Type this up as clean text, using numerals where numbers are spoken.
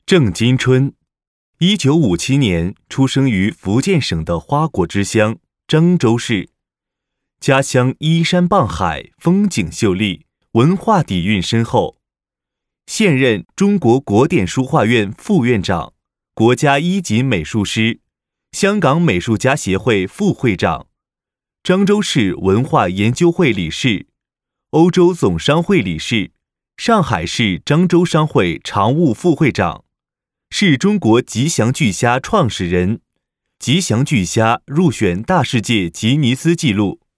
郑金春，1957年出生于福建省的花果之乡漳州市，家乡依山傍海，风景秀丽，文化底蕴深厚。现任中国国典书画院副院长，国家一级美术师，香港美术家协会副会长，漳州市文化研究会理事，欧洲总商会理事，上海市漳州商会常务副会长，是中国吉祥巨虾创始人，吉祥巨虾入选大世界吉尼斯纪录。